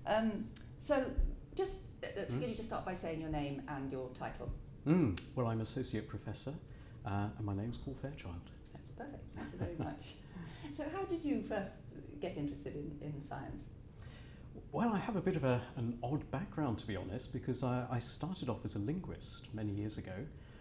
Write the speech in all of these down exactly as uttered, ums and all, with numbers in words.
Um, so just uh, to Mm. get you to start by saying your name and your title. Mm. Well, I'm Associate Professor, uh, and my name's Paul Fairchild. That's perfect, thank you very much. So how did you first get interested in, in science? Well, I have a bit of a, an odd background, to be honest, because I, I started off as a linguist many years ago,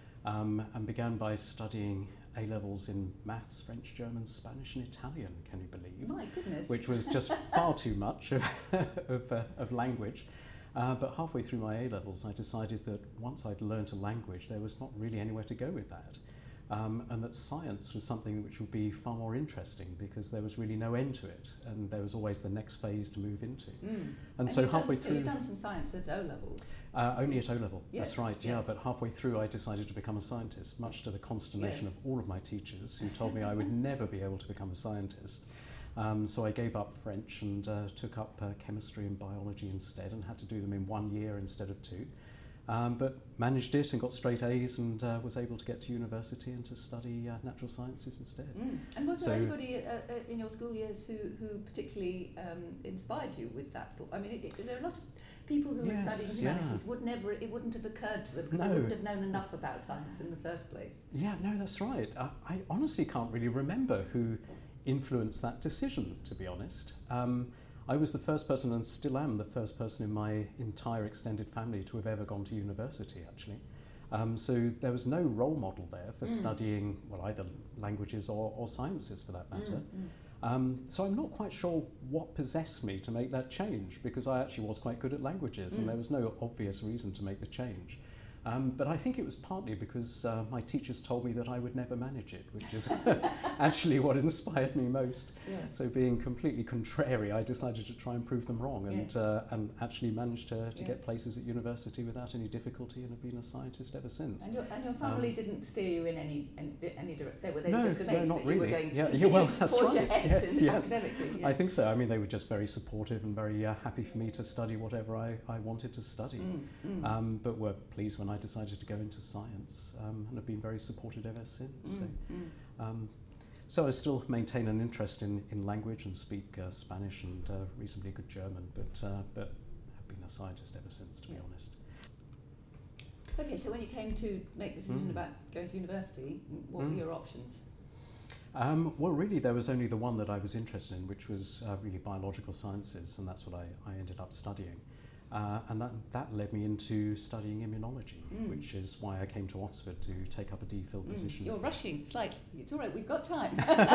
um, and began by studying A-levels in maths, French, German, Spanish and Italian, can you believe? My goodness. Which was just far too much of, of, uh, of language. Uh, but halfway through my A-levels, I decided that once I'd learnt a language, there was not really anywhere to go with that. Um, and that science was something which would be far more interesting because there was really no end to it, and there was always the next phase to move into. Mm. And, and so you've halfway done, through, so you've done some science at O-level? Uh, only at O-level, Yes, that's right, yeah, yes. but halfway through I decided to become a scientist, much to the consternation Yes. of all of my teachers who told me I would never be able to become a scientist. Um, so I gave up French and uh, took up uh, chemistry and biology instead, and had to do them in one year instead of two. Um, but managed it and got straight A's, and uh, was able to get to university and to study uh, natural sciences instead. Mm. And was So- there anybody uh, uh, in your school years who, who particularly um, inspired you with that thought? I mean, it, it, there are a lot of people who Yes, are studying humanities yeah. would never, it wouldn't have occurred to them because No. they wouldn't have known enough about science in the first place. Yeah, no, that's right. I, I honestly can't really remember who influenced that decision, to be honest. Um, I was the first person, and still am the first person in my entire extended family to have ever gone to university, actually. Um, so there was no role model there for Mm. studying, well, either languages or, or sciences for that matter. Mm, mm. Um, so I'm not quite sure what possessed me to make that change, because I actually was quite good at languages, Mm. and there was no obvious reason to make the change. Um, but I think it was partly because uh, my teachers told me that I would never manage it, which is actually what inspired me most. Yeah. So being completely contrary, I decided to try and prove them wrong, and Yeah. uh, and actually managed to, to Yeah. get places at university without any difficulty, and have been a scientist ever since. And your, and your family Um, didn't steer you in any any, any direct. They were they No, were just no, amazed not that you were really. going to Yeah, yeah, continue well, to that's forge right. ahead Yes, in yes. academically. Yeah. I think so. I mean, they were just very supportive and very uh, happy for me to study whatever I, I wanted to study. Mm, mm, Um, but were pleased when I decided to go into science, um, and have been very supported ever since. So, mm, mm. um, so I still maintain an interest in, in language and speak uh, Spanish and uh, reasonably good German, but uh, but have been a scientist ever since, to be Yeah. honest. Okay, so when you came to make the decision Mm. about going to university, what Mm. were your options? Um, well, really, there was only the one that I was interested in, which was uh, really biological sciences, and that's what I, I ended up studying. Uh, and that, that led me into studying immunology, Mm. which is why I came to Oxford to take up a DPhil Mm, position. You're rushing slightly. It's all right. We've got time.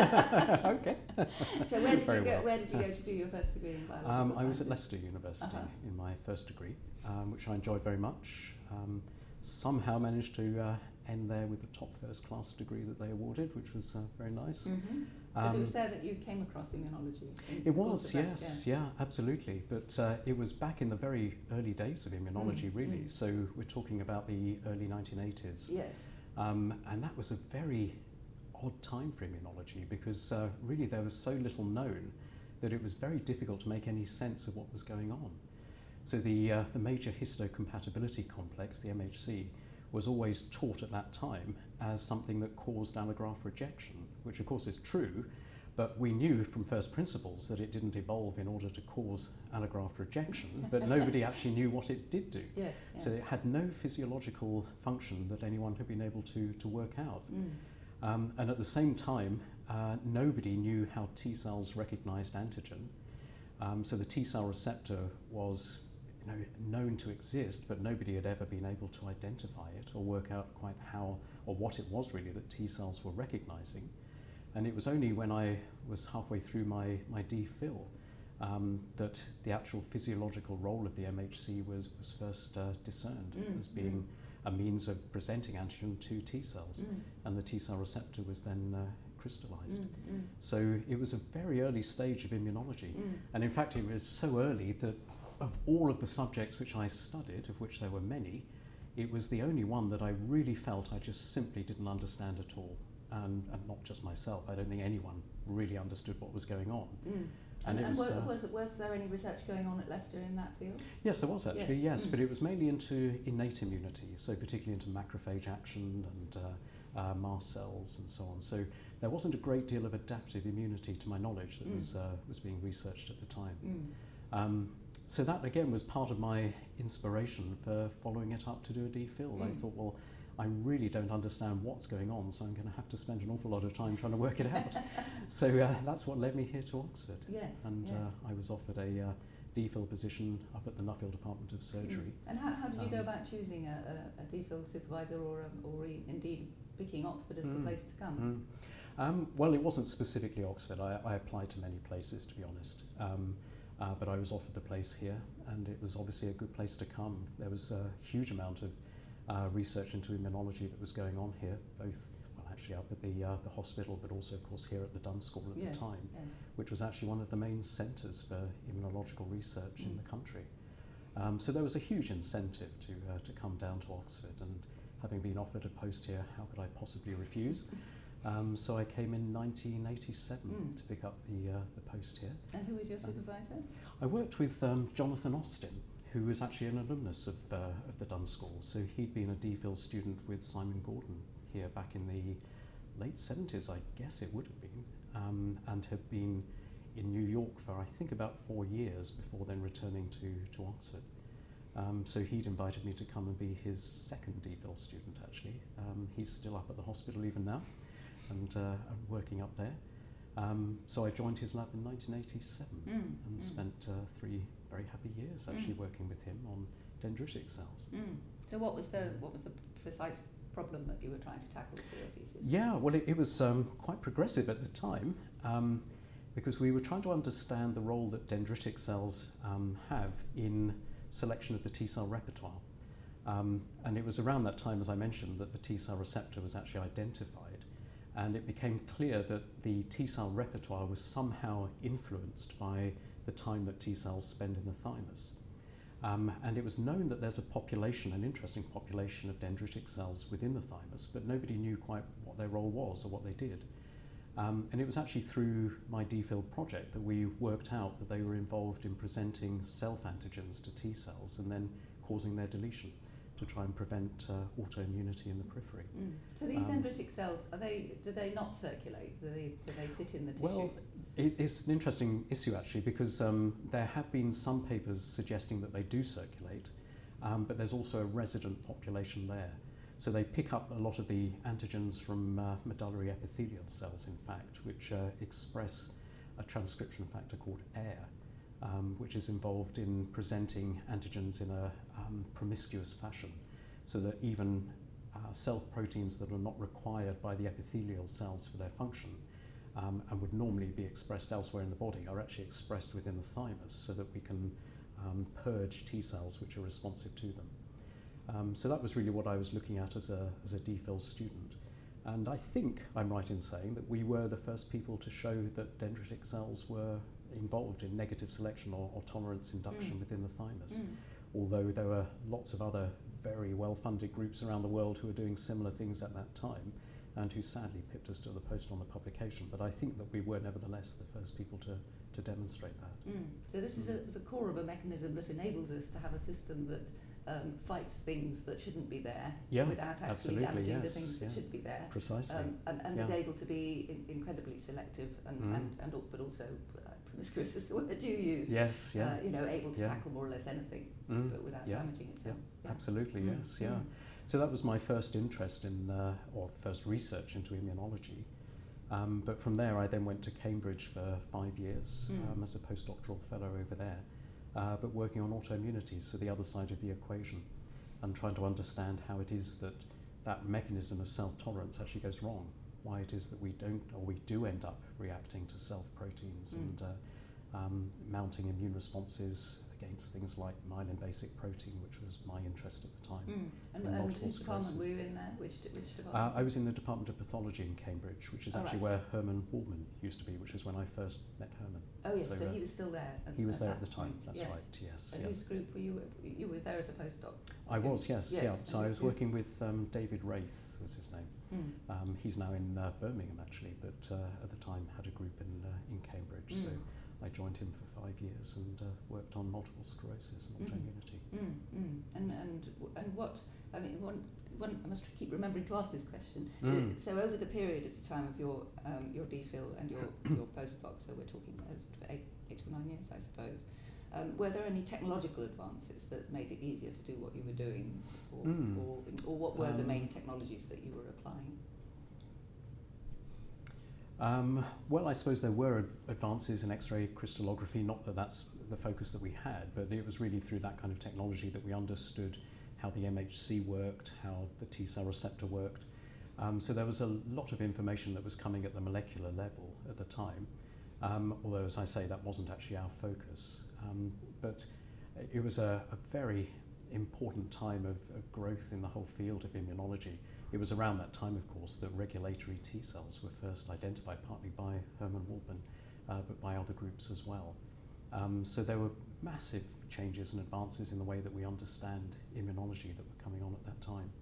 Okay. So where did Very you go? well. Where did you go to do your first degree in biological Um, I was sciences? at Leicester University Uh-huh. in my first degree, um, which I enjoyed very much. Um, somehow managed to uh, end there with the top first class degree that they awarded, which was uh, very nice. Mm-hmm. but it Um, was there that you came across immunology. in It the course was, of that, yes, yeah, absolutely. But uh, it was back in the very early days of immunology, Mm, really. mm. So we're talking about the early nineteen eighties. Yeah. Yes. Um, and that was a very odd time for immunology, because uh, really there was so little known that it was very difficult to make any sense of what was going on. So the, uh, the major histocompatibility complex, the M H C, was always taught at that time as something that caused allograft rejection, which of course is true, but we knew from first principles that it didn't evolve in order to cause allograft rejection, but nobody actually knew what it did do. Yeah. yeah. So it had no physiological function that anyone had been able to, to work out. Mm. Um, and at the same time, uh, nobody knew how T cells recognized antigen. Um, so the T cell receptor was you know, known to exist, but nobody had ever been able to identify it or work out quite how or what it was really that T cells were recognizing. And it was only when I was halfway through my, my DPhil um, that the actual physiological role of the M H C was, was first uh, discerned Mm, as being a means of presenting antigen to T cells. Mm, And the T cell receptor was then uh, crystallized. mm, mm, So it was a very early stage of immunology. mm. And in fact, it was so early that of all of the subjects which I studied, of which there were many, it was the only one that I really felt I just simply didn't understand at all. And, and not just myself, I don't think anyone really understood what was going on. Mm. And And, it and was, was, uh, was, was there any research going on at Leicester in that field? Yes, there was actually, Yes. yes, Mm. but it was mainly into innate immunity, so particularly into macrophage action and uh, uh, mast cells and so on. So there wasn't a great deal of adaptive immunity, to my knowledge, that Mm. was, uh, was being researched at the time. Mm. Um, so that again was part of my inspiration for following it up to do a DPhil. Mm. I thought, well, I really don't understand what's going on, so I'm going to have to spend an awful lot of time trying to work it out. So uh, that's what led me here to Oxford. Yes, and yes. Uh, I was offered a uh, DPhil position up at the Nuffield Department of Surgery. Mm. And how, how did you um, go about choosing a, a, a DPhil supervisor, or, a, or e- indeed picking Oxford as mm. the place to come? Mm. Um, well, it wasn't specifically Oxford. I, I applied to many places, to be honest. Um, uh, but I was offered the place here, and it was obviously a good place to come. There was a huge amount of uh, research into immunology that was going on here, both, well, actually up at the, uh, the hospital, but also, of course, here at the Dunn School at yes, the time, yes. which was actually one of the main centres for immunological research mm. in the country. Um, so there was a huge incentive to, uh, to come down to Oxford, and having been offered a post here, how could I possibly refuse? Um, so I came in nineteen eighty-seven mm. to pick up the, uh, the post here. And who was your supervisor? Um, I worked with um, Jonathan Austin, who was actually an alumnus of, uh, of the Dunn School. So he'd been a DPhil student with Simon Gordon here back in the late seventies, I guess it would have been, um, and had been in New York for I think about four years before then returning to, to Oxford. Um, so he'd invited me to come and be his second DPhil student, actually. Um, he's still up at the hospital even now, and uh, I'm working up there. Um, so I joined his lab in nineteen eighty-seven mm, and mm. spent uh, three very happy years actually mm. working with him on dendritic cells. Mm. So what was the what was the precise problem that you were trying to tackle for your thesis? Yeah, well, it, it was um, quite progressive at the time, um, because we were trying to understand the role that dendritic cells um, have in selection of the T cell repertoire. Um, and it was around that time, as I mentioned, that the T cell receptor was actually identified. And it became clear that the T cell repertoire was somehow influenced by the time that T cells spend in the thymus. Um, and it was known that there's a population, an interesting population of dendritic cells within the thymus, but nobody knew quite what their role was or what they did. Um, and it was actually through my DPhil project that we worked out that they were involved in presenting self-antigens to T cells and then causing their deletion to try and prevent uh, autoimmunity in the periphery. Mm. So these um, dendritic cells, are they, do they not circulate? Do they, do they sit in the tissues? Well, it, it's an interesting issue actually, because um, there have been some papers suggesting that they do circulate, um, but there's also a resident population there. So they pick up a lot of the antigens from uh, medullary epithelial cells, in fact, which uh, express a transcription factor called A I R, um, which is involved in presenting antigens in a um, promiscuous fashion, so that even uh, self-proteins that are not required by the epithelial cells for their function um, and would normally be expressed elsewhere in the body are actually expressed within the thymus, so that we can um, purge T cells which are responsive to them. Um, so that was really what I was looking at as a, as a DPhil student. And I think I'm right in saying that we were the first people to show that dendritic cells were involved in negative selection or, or tolerance induction mm. within the thymus. Mm. Although there were lots of other very well-funded groups around the world who were doing similar things at that time and who sadly pipped us to the post on the publication. But I think that we were nevertheless the first people to, to demonstrate that. Mm. So this mm. is a, the core of a mechanism that enables us to have a system that Um, fights things that shouldn't be there yeah, without actually damaging yes, the things yeah. that should be there. Precisely. Um, and and yeah. is able to be in, incredibly selective and, mm. and, and but also uh, promiscuous is the word you use. Yes, yeah. Uh, you know, able to yeah. tackle more or less anything, mm. but without yeah. damaging itself. Yeah. Yeah. Absolutely, mm. yes, yeah. Mm. So that was my first interest in, uh, or first research into immunology. Um, but from there I then went to Cambridge for five years mm. um, as a postdoctoral fellow over there, uh, but working on autoimmunity, so the other side of the equation, and trying to understand how it is that that mechanism of self-tolerance actually goes wrong, why it is that we don't, or we do end up reacting to self-proteins mm. and uh, um, mounting immune responses against things like myelin basic protein, which was my interest at the time. Mm. And, and whose department were you in there? Which, which department? Uh, I was in the Department of Pathology in Cambridge, which is oh, actually right. where Herman Waldman used to be, which is when I first met Herman. Oh yes, so, so uh, he was still there. At, he was at there that at the time. point. That's yes. right. Yes. And yeah. whose group were you? You were there as a postdoc. I was. Yes. yes. Yeah. So and I was working with um, David Wraith, was his name. Mm. Um, he's now in uh, Birmingham actually, but uh, at the time had a group in uh, in Cambridge. Mm. So I joined him for five years and uh, worked on multiple sclerosis and autoimmunity. Mm. Mm. And and and what? I mean, one, one, I must keep remembering to ask this question. Mm. Uh, so over the period of the time of your um, your DPhil and your your postdoc, so we're talking uh, sort of eight, eight or nine years, I suppose. Um, were there any technological advances that made it easier to do what you were doing, or, Mm. or, or what were um, the main technologies that you were applying? Um, well, I suppose there were ad- advances in X-ray crystallography, not that that's the focus that we had, but it was really through that kind of technology that we understood how the M H C worked, how the T-cell receptor worked. Um, so there was a lot of information that was coming at the molecular level at the time, um, although, as I say, that wasn't actually our focus. Um, but it was a, a very important time of, of growth in the whole field of immunology. It was around that time, of course, that regulatory T cells were first identified, partly by Herman Waldman, uh, but by other groups as well. Um, so there were massive changes and advances in the way that we understand immunology that were coming on at that time.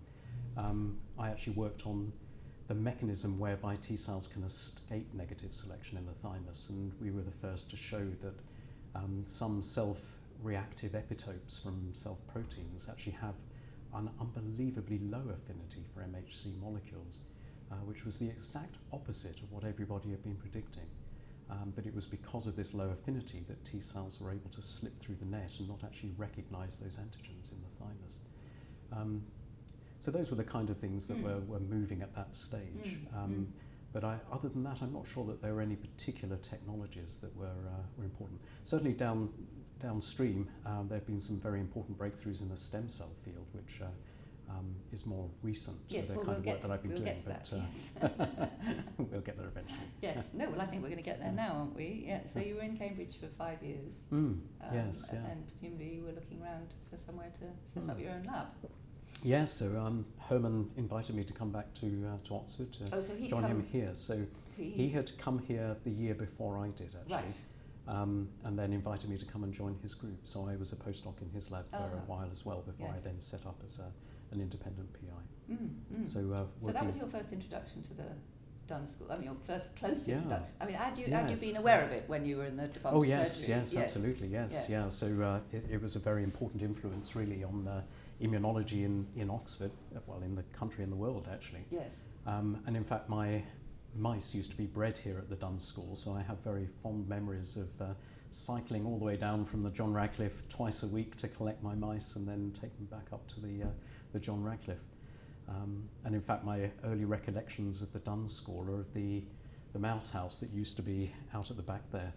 Um, I actually worked on the mechanism whereby T cells can escape negative selection in the thymus, and we were the first to show that um, some self-reactive epitopes from self-proteins actually have an unbelievably low affinity for M H C molecules, uh, which was the exact opposite of what everybody had been predicting. Um, but it was because of this low affinity that T cells were able to slip through the net and not actually recognize those antigens in the thymus. Um, so those were the kind of things that mm. were, were moving at that stage. Mm. Um, mm. But I, other than that, I'm not sure that there were any particular technologies that were, uh, were important. Certainly down Downstream, um, there have been some very important breakthroughs in the stem cell field, which uh, um, is more recent yes, to the well, kind we'll of work that I've been we'll doing. Get to but that, uh, yes. we'll get there eventually. Yes, no, well, I think we're going to get there now, aren't we? Yeah. So you were in Cambridge for five years. Mm, um, yes, yeah. And presumably you were looking around for somewhere to set mm. up your own lab. Yeah, so um, Herman invited me to come back to uh, to Oxford to oh, so join come, him here. So he, he had come here the year before I did, actually. Right. Um, and then invited me to come and join his group. So I was a postdoc in his lab for oh, a while as well before yes. I then set up as a, an independent P I. Mm, mm. So, uh, so that was your first introduction to the Dunn School. I mean, your first close yeah. introduction. I mean, had you yes. had you been aware of it when you were in the department Oh of yes, surgery? yes, yes, absolutely, yes, yes. yeah. So uh, it, it was a very important influence, really, on uh, immunology in in Oxford, well, in the country and the world, actually. Yes. Um, and in fact, my mice used to be bred here at the Dunn School, so I have very fond memories of. Uh, cycling all the way down from the John Radcliffe twice a week to collect my mice and then take them back up to the uh, the John Radcliffe. Um, and in fact, my early recollections of the Dunn School are of the, the mouse house that used to be out at the back there,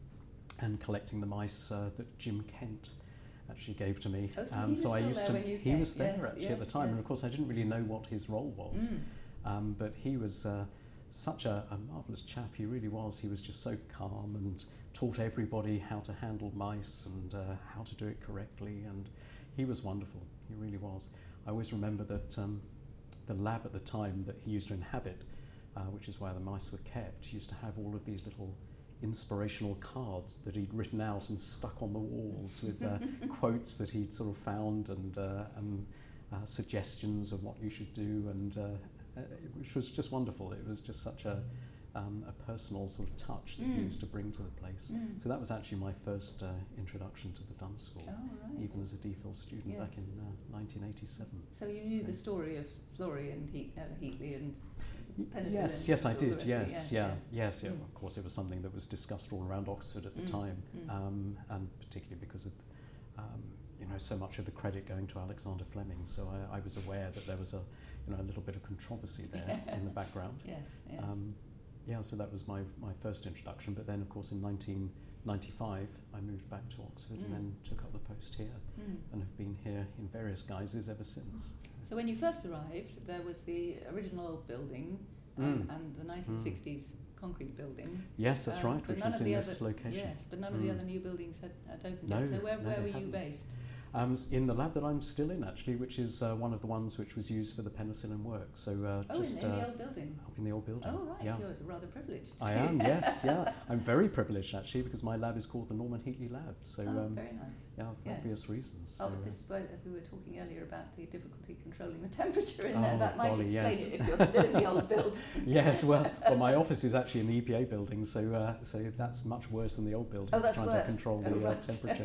and collecting the mice uh, that Jim Kent actually gave to me. Oh, so um, he was so I still used there to. when you he came. was there yes, actually yes, at the time, yes. and of course I didn't really know what his role was. Mm. Um, but he was uh, such a, a marvellous chap. He really was. He was just so calm and taught everybody how to handle mice and uh, how to do it correctly, and he was wonderful. He really was. I always remember that um, the lab at the time that he used to inhabit, uh, which is where the mice were kept, used to have all of these little inspirational cards that he'd written out and stuck on the walls with uh, quotes that he'd sort of found and, uh, and uh, suggestions of what you should do, and uh, uh, which was just wonderful. It was just such a Um, a personal sort of touch that mm. he used to bring to the place. Mm. So that was actually my first uh, introduction to the Dunn School, oh, right. even as a DPhil student yes. back in uh, nineteen eighty-seven. So you knew so. the story of Florey and he- uh, Heatley and penicillin? Yes, yes, I did. Yes, yes, yeah, yeah. yes. Yeah. Mm. Of course, it was something that was discussed all around Oxford at the Mm. time, Mm. um, and particularly because of um, you know so much of the credit going to Alexander Fleming. So I, I was aware that there was a you know a little bit of controversy there in the background. Yes, yes. Um, Yeah, so that was my, my first introduction, but then of course in nineteen ninety-five I moved back to Oxford Mm. and then took up the post here Mm. and have been here in various guises ever since. So when you first arrived, there was the original old building and, Mm. and the nineteen sixties mm. concrete building. Yes, that's um, right, but which none was of in the this other, location. Yes, but none of Mm. the other new buildings had, had opened No, yet. So where, no, where they were you haven't. based? Um, s- in the lab that I'm still in, actually, which is uh, one of the ones which was used for the penicillin work. So uh, Oh, just in, in uh, the old building? up in the old building. Oh, right, Yeah. you're rather privileged. I am, yes, yeah. I'm very privileged, actually, because my lab is called the Norman Heatley Lab. So, oh, um, very nice. yeah, for Yes. obvious reasons. So, Oh, uh, but this is why we were talking earlier about the difficulty controlling the temperature in Oh, there. That might golly, explain yes. it if you're still in the old building. Yes, well, well, my office is actually in the E P A building, so uh, so that's much worse than the old building. Oh, that's trying worse. to control Oh, the uh, right. temperature.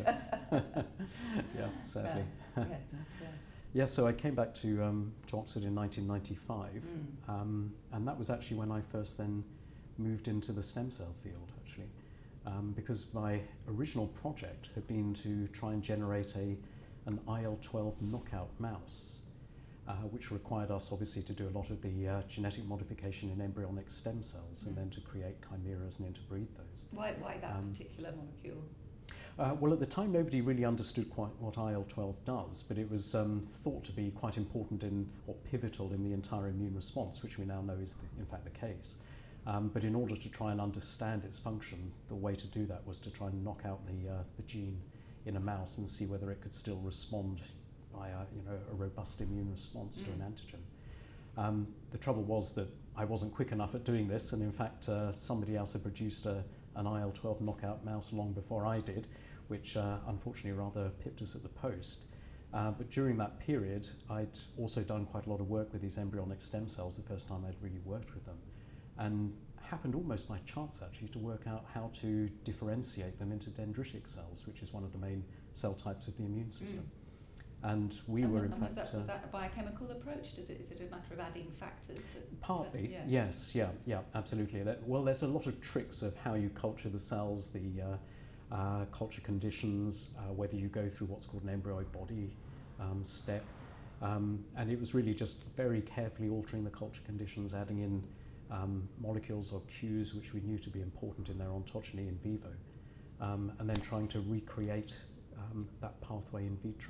Yeah, sadly. Yeah. Yes, yes. Yeah, so I came back to um, to Oxford in nineteen ninety-five, Mm. um, and that was actually when I first then moved into the stem cell field, actually. um, because my original project had been to try and generate a, an I L twelve knockout mouse, uh, which required us obviously to do a lot of the uh, genetic modification in embryonic stem cells mm. and then to create chimeras and interbreed those. Why, why that um, particular molecule? Uh, well, at the time, nobody really understood quite what I L twelve does, but it was um, thought to be quite important in, or pivotal in the entire immune response, which we now know is, the, in fact, the case. Um, but in order to try and understand its function, the way to do that was to try and knock out the, uh, the gene in a mouse and see whether it could still respond by a, you know, a robust immune response mm. to an antigen. Um, the trouble was that I wasn't quick enough at doing this, and in fact, uh, somebody else had produced a, an I L twelve knockout mouse long before I did, which uh, unfortunately rather pipped us at the post. Uh, but during that period, I'd also done quite a lot of work with these embryonic stem cells, the first time I'd really worked with them, and happened almost by chance actually to work out how to differentiate them into dendritic cells, which is one of the main cell types of the immune system. Mm. And we and were and in was fact... That, was uh, that a biochemical approach? Does it, is it a matter of adding factors? That, partly, to, yeah. yes, yeah, yeah, absolutely. That, well, there's a lot of tricks of how you culture the cells, the uh, Uh, culture conditions, uh, whether you go through what's called an embryo body um, step. Um, and it was really just very carefully altering the culture conditions, adding in um, molecules or cues which we knew to be important in their ontogeny in vivo, um, and then trying to recreate um, that pathway in vitro.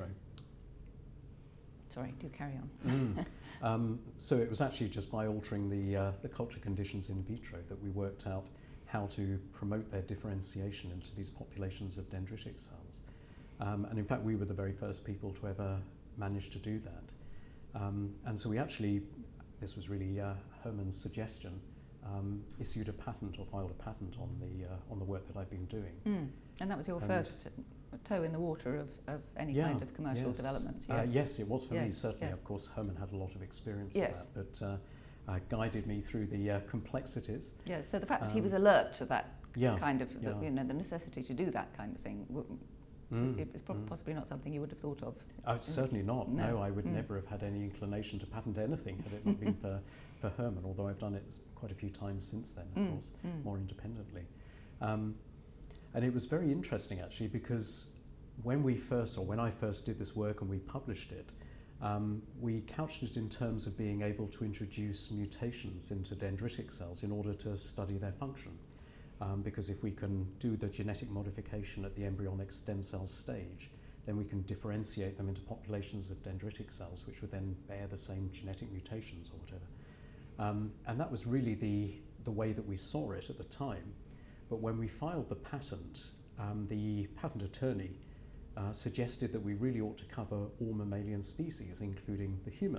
Sorry, do carry on. mm. um, so it was actually just by altering the, uh, the culture conditions in vitro that we worked out how to promote their differentiation into these populations of dendritic cells. Um, and in fact, we were the very first people to ever manage to do that. Um, and so we actually, this was really uh, Herman's suggestion, um, issued a patent or filed a patent on the, uh, on the work that I'd been doing. Mm. And that was your and first toe in the water of, of any yeah, kind of commercial yes. development. Yes. Uh, yes, it was for yes. me, certainly. Yes. Of course, Herman had a lot of experience yes. of that, but uh, Uh, guided me through the uh, complexities. Yeah, so the fact that um, he was alert to that yeah, kind of, the, yeah. you know, the necessity to do that kind of thing, w- mm, it was pro- mm. possibly not something you would have thought of. Oh, certainly not. No, no I would mm. never have had any inclination to patent anything had it not been for, for Herman, although I've done it quite a few times since then, of mm, course, mm. more independently. Um, and it was very interesting, actually, because when we first, or when I first did this work and we published it, Um, we couched it in terms of being able to introduce mutations into dendritic cells in order to study their function. Um, because if we can do the genetic modification at the embryonic stem cell stage, then we can differentiate them into populations of dendritic cells, which would then bear the same genetic mutations or whatever. Um, and that was really the, the way that we saw it at the time. But when we filed the patent, um, the patent attorney Uh, suggested that we really ought to cover all mammalian species, including the human.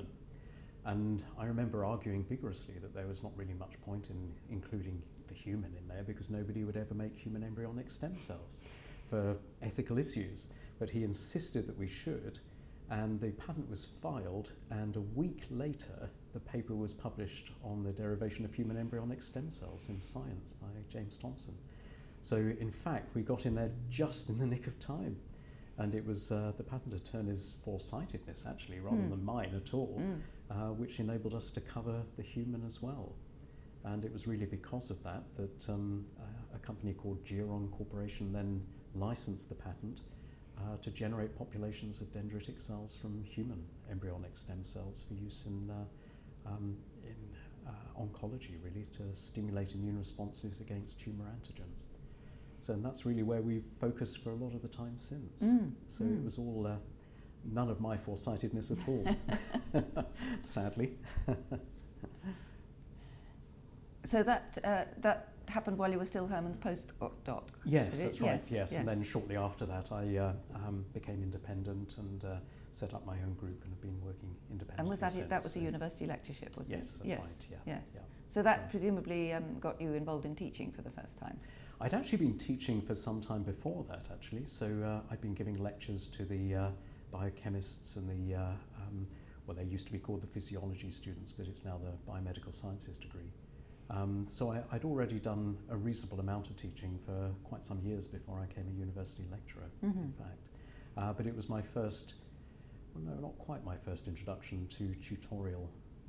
And I remember arguing vigorously that there was not really much point in including the human in there because nobody would ever make human embryonic stem cells for ethical issues. But he insisted that we should, and the patent was filed, and a week later the paper was published on the derivation of human embryonic stem cells in Science by James Thompson. So in fact we got in there just in the nick of time. And it was uh, the patent attorney's foresightedness, actually, rather mm. than mine at all, mm. uh, which enabled us to cover the human as well. And it was really because of that that um, uh, a company called Geron Corporation then licensed the patent uh, to generate populations of dendritic cells from human embryonic stem cells for use in, uh, um, in uh, oncology, really, to stimulate immune responses against tumour antigens. So and that's really where we've focused for a lot of the time since. Mm, so mm. it was all uh, none of my foresightedness at all, sadly. So that uh, that happened while you were still Herman's postdoc? Yes, that's right, yes, yes. yes. And then shortly after that I uh, um, became independent and uh, set up my own group and have been working independently And was that, since, that was a so university lectureship, wasn't yes, it? that's yes, right, yeah. Yes. yeah. So that So- presumably um, got you involved in teaching for the first time? I'd actually been teaching for some time before that, actually. So uh, I'd been giving lectures to the uh, biochemists and the, uh, um, well, they used to be called the physiology students, but it's now the biomedical sciences degree. Um, so I, I'd already done a reasonable amount of teaching for quite some years before I became a university lecturer, Mm-hmm. in fact. Uh, but it was my first, well, no, not quite my first introduction to tutorial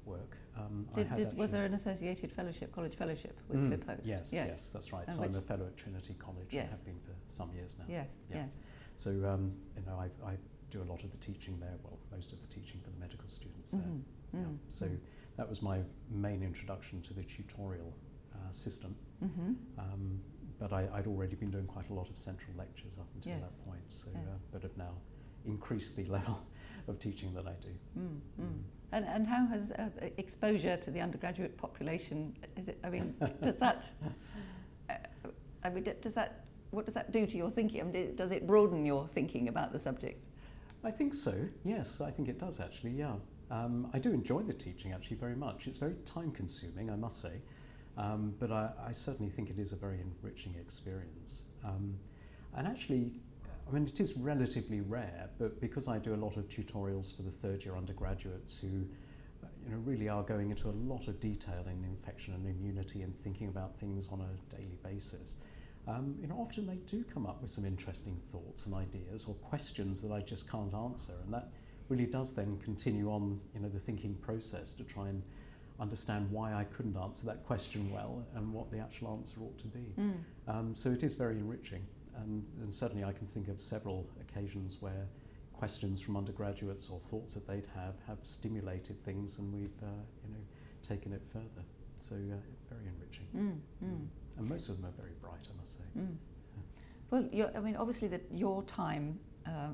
work. Um, I Did, had did, actually, was there an associated fellowship, college fellowship with Mm, the post? Yes, yes, yes, that's right. And So I'm which- a fellow at Trinity College. Yes. I have been for some years now. Yes, Yeah. yes. So um, you know, I, I do a lot of the teaching there. Well, most of the teaching for the medical students there. Mhm, Yeah. mm, So mm. that was my main introduction to the tutorial uh, system. Mhm. Um, but I, I'd already been doing quite a lot of central lectures up until Yes. that point. So, Yes. uh, but have now increased the level of teaching that I do. Mm, mm. Mm. And, and how has uh, exposure to the undergraduate population, is it, I mean, does that, uh, I mean, d- does that, what does that do to your thinking? I mean, does it broaden your thinking about the subject? I think so, yes, I think it does actually, yeah. Um, I do enjoy the teaching actually very much. It's very time consuming, I must say, um, but I, I certainly think it is a very enriching experience. Um, and actually, I mean, it is relatively rare, but because I do a lot of tutorials for the third year undergraduates who uh, you know, really are going into a lot of detail in infection and immunity and thinking about things on a daily basis, Um, you know, often they do come up with some interesting thoughts and ideas or questions that I just can't answer, and that really does then continue on, you know, the thinking process to try and understand why I couldn't answer that question well and what the actual answer ought to be. Mm. Um, so it is very enriching, and, and certainly I can think of several occasions where questions from undergraduates or thoughts that they'd have have stimulated things, and we've, uh, you know, taken it further. So uh, very enriching. Mm, mm. And most of them are very bright, I must say. Mm. Well, you're, I mean, obviously that your time uh,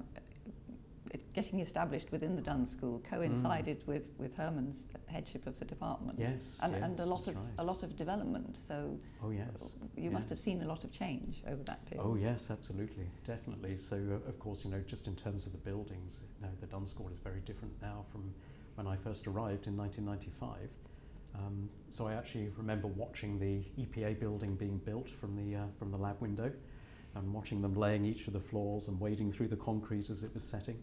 it- getting established within the Dunn School coincided Mm. with, with Herman's headship of the department. Yes, and, yes, and a lot that's of right. a lot of development. So Oh yes. you must yes. have seen a lot of change over that period. Oh yes, absolutely, definitely. So uh, of course, you know, just in terms of the buildings, you know, the Dunn School is very different now from when I first arrived in nineteen ninety-five. Um, so I actually remember watching the E P A building being built from the uh, from the lab window, and watching them laying each of the floors and wading through the concrete as it was setting.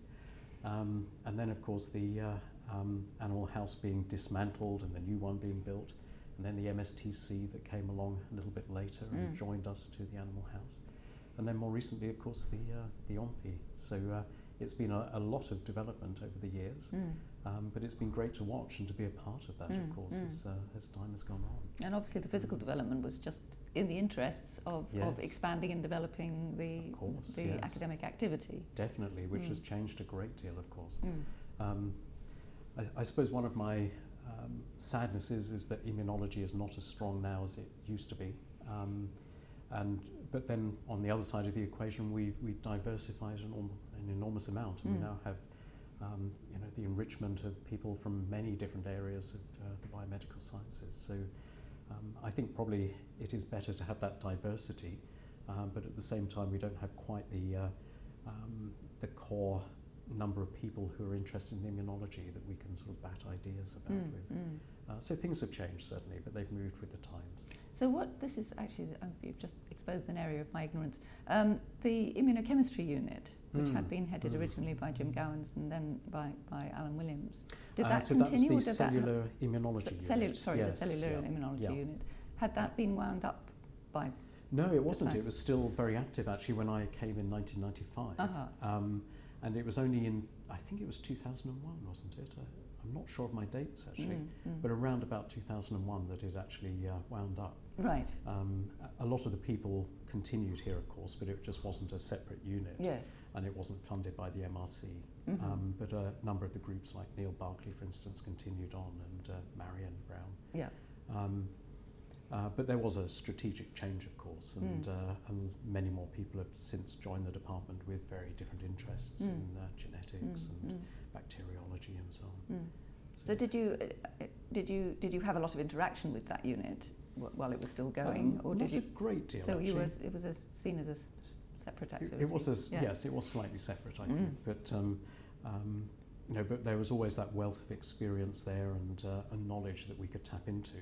Um, and then, of course, the uh, um, animal house being dismantled and the new one being built, and then the M S T C that came along a little bit later and Mm. joined us to the animal house. And then more recently, of course, the uh, the O M P I. So uh, it's been a, a lot of development over the years, Mm. um, but it's been great to watch and to be a part of that, Mm, of course, mm. as, uh, as time has gone on. And obviously the physical development was just in the interests of, of Yes. expanding and developing the, Of course, the yes. academic activity. Definitely, which Mm. has changed a great deal, of course. Mm. Um, I, I suppose one of my um, sadnesses is that immunology is not as strong now as it used to be. Um, and but then on the other side of the equation, we've, we've diversified an, orm- an enormous amount, and Mm. we now have um, you know, the enrichment of people from many different areas of uh, the biomedical sciences. So um, I think probably it is better to have that diversity, uh, but at the same time we don't have quite the uh, um, the core number of people who are interested in immunology that we can sort of bat ideas about Mm. with. Mm. Uh, so things have changed certainly, but they've moved with the times. So what, this is actually, uh, you've just exposed an area of my ignorance. Um, the immunochemistry unit, which Mm, had been headed mm. originally by Jim Gowans and then by, by Alan Williams, did Uh, that so continue that or was the did that ha- cellular immunology Ce- unit. cellular, sorry, Yes, the cellular yeah. immunology Yeah. unit. Had that been wound up by? No, it wasn't. time. It was still very active actually when I came in nineteen ninety-five. Uh-huh. Um, and it was only in, I think it was two thousand one, wasn't it? Uh, I'm not sure of my dates actually, Mm, mm. but around about two thousand one that it actually uh, wound up. Right, Um, a a lot of the people continued here, of course, but it just wasn't a separate unit, yes. and it wasn't funded by the M R C. Mhm. Um, but a number of the groups, like Neil Barkley, for instance, continued on, and uh, Marion Brown. Yeah. Um, uh, but there was a strategic change, of course, and, Mm. uh, and many more people have since joined the department with very different interests Mm. in uh, genetics Mm, and mm, bacteriology and so on. mm. So did you uh, uh, did you did you have a lot of interaction with that unit wh- while it was still going, Um, or not did you? a great deal, So you actually. were it was a, seen as a s- separate It, activity. it was a, s- Yeah. yes, it was slightly separate, I Mm. think, but um, um, you know, but there was always that wealth of experience there and, uh, and knowledge that we could tap into,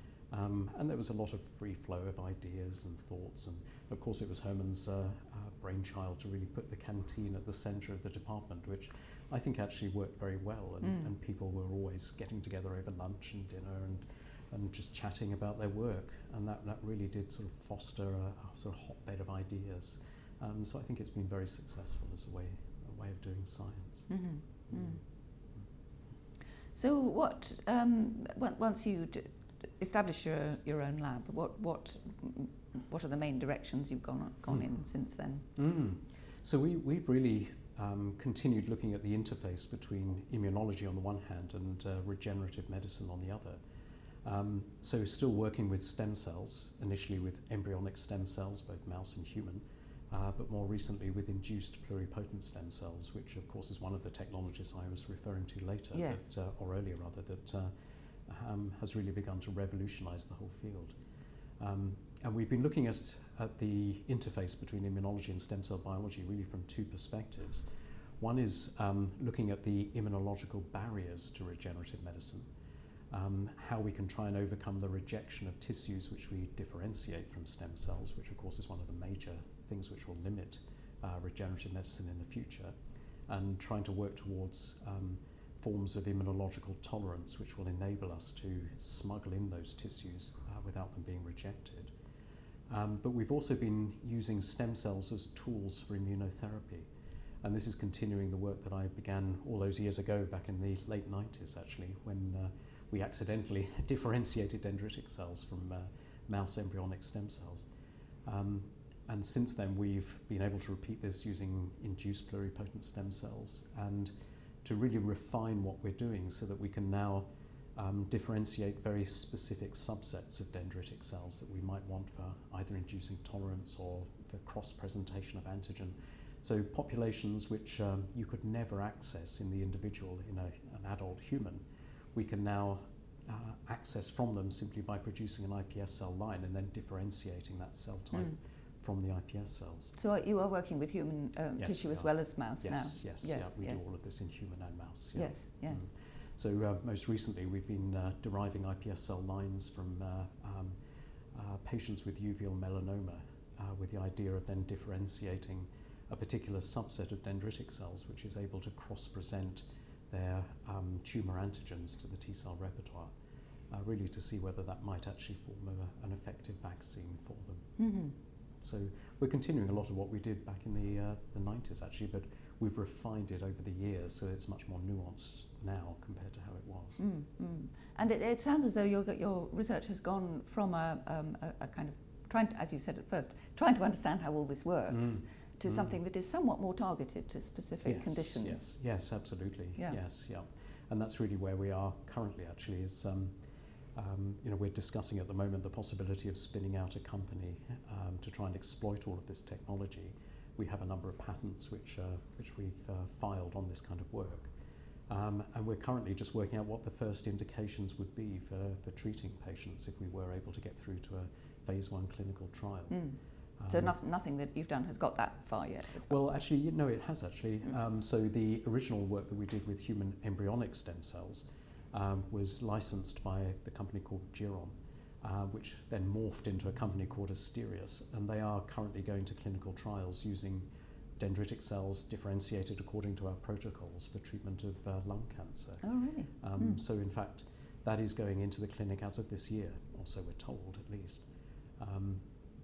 um, and there was a lot of free flow of ideas and thoughts, and of course it was Herman's uh, uh, brainchild to really put the canteen at the centre of the department, which I think actually worked very well, and, Mm. and people were always getting together over lunch and dinner and and just chatting about their work, and that, that really did sort of foster a, a sort of hotbed of ideas. Um, so I think it's been very successful as a way, a way of doing science. Mhm, mm. So what, um, on- once you d- establish your, your own lab, what, what, what are the main directions you've gone, gone Mm. in since then? Mm. So we, we've really um, continued looking at the interface between immunology on the one hand and uh, regenerative medicine on the other. Um, so still working with stem cells, initially with embryonic stem cells, both mouse and human, uh, but more recently with induced pluripotent stem cells, which of course is one of the technologies I was referring to later, Yes. that, uh, or earlier rather, that uh, um, has really begun to revolutionize the whole field. Um, and we've been looking at, at the interface between immunology and stem cell biology really from two perspectives. One is um, looking at the immunological barriers to regenerative medicine, um, how we can try and overcome the rejection of tissues which we differentiate from stem cells, which of course is one of the major things which will limit uh, regenerative medicine in the future, and trying to work towards um, forms of immunological tolerance which will enable us to smuggle in those tissues uh, without them being rejected. Um, but we've also been using stem cells as tools for immunotherapy. And this is continuing the work that I began all those years ago, back in the late nineties actually, when uh, we accidentally differentiated dendritic cells from uh, mouse embryonic stem cells. Um, and since then we've been able to repeat this using induced pluripotent stem cells and to really refine what we're doing so that we can now um, differentiate very specific subsets of dendritic cells that we might want for either inducing tolerance or for cross-presentation of antigen. So populations which um, you could never access in the individual, in a, an adult human, we can now uh, access from them simply by producing an I P S cell line and then differentiating that cell type Mm. from the I P S cells. So you are working with human um, Yes, tissue we as are. well as mouse Yes, now? yes, yeah, we yes. do all of this in human and mouse. Yeah. Yes, yes. Mm. So uh, most recently we've been uh, deriving I P S cell lines from uh, um, uh, patients with uveal melanoma uh, with the idea of then differentiating a particular subset of dendritic cells which is able to cross-present their um, tumour antigens to the T-cell repertoire, uh, really to see whether that might actually form a, an effective vaccine for them. Mm-hmm. So we're continuing a lot of what we did back in the, uh, the nineties actually, but we've refined it over the years so it's much more nuanced now compared to how it was. Mm, mm. And it, it sounds as though your, your research has gone from a, um, a, a kind of, trying to, as you said at first, trying to understand how all this works, Mm. to Mm. something that is somewhat more targeted to specific Yes, conditions. Yes, yes, absolutely. Yeah. Yes, yeah. And that's really where we are currently actually is, um, um, you know, we're discussing at the moment the possibility of spinning out a company um, to try and exploit all of this technology. We have a number of patents which, uh, which we've uh, filed on this kind of work. Um, and we're currently just working out what the first indications would be for, for treating patients if we were able to get through to a phase one clinical trial. Mm. So Um, nothing, nothing that you've done has got that far yet? as well? Well, actually, no, it has actually. Mm. Um, so the original work that we did with human embryonic stem cells um, was licensed by the company called Geron, uh, which then morphed into a company called Asterias, and they are currently going to clinical trials using dendritic cells differentiated according to our protocols for treatment of uh, lung cancer. Oh, really? Um, Mm. So in fact, that is going into the clinic as of this year, or so we're told at least. Um,